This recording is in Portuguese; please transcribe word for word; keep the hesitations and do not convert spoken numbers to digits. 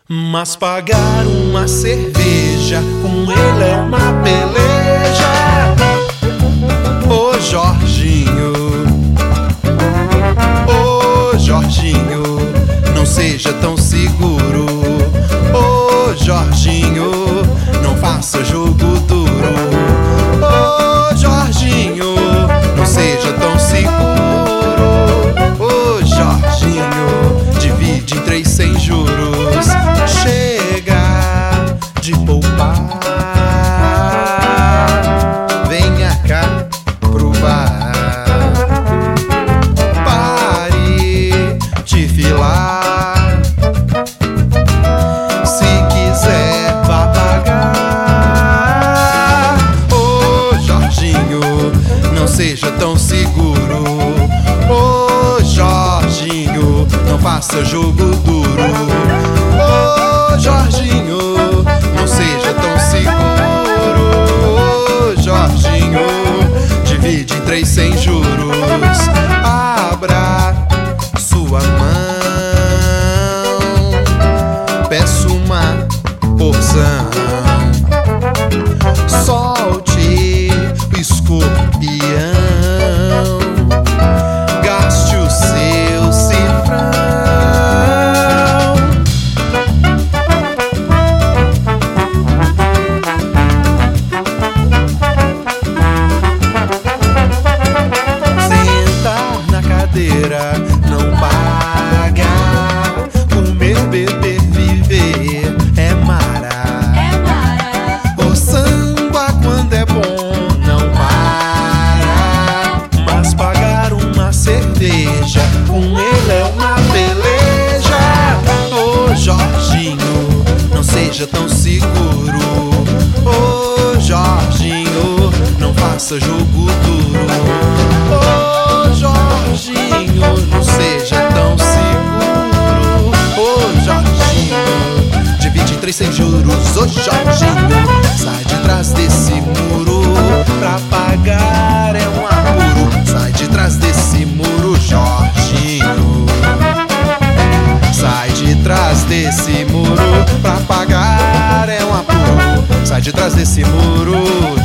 Mas pagar uma cerveja com ele é uma peleja. Ô Jorginho, ô Jorginho, não seja tão seguro. Ô Jorginho, não faça jogo duro. Ô Jorginho, não seja tão seguro. Ô Jorginho, divide em três sem juros. Chega de poupar, venha cá provar. Pare de filar, se quiser vá pagar. Ô Jorginho, não seja tão seguro. Ô Jorginho, não faça jogo duro. Ô Jorginho, não seja tão seguro. Ô Jorginho, divide em três sem juros. Abra sua mão, peço uma porção. Solte o escorpião, gaste o seu cifrão. Não paga, comer, beber, viver é mara. É mara. O samba quando é bom não para. Mas pagar uma cerveja com ele é uma peleja. Ô Jorginho, não seja tão seguro. Ô Jorginho, não faça jogo duro. Ô Jorginho, não seja tão seguro. Ô Jorginho, divide em três sem juros. Ô Jorginho, sai de trás desse muro. Pra pagar é um apuro. Sai de trás desse muro, Jorginho. Sai de trás desse muro. Pra pagar é um apuro. Sai de trás desse muro,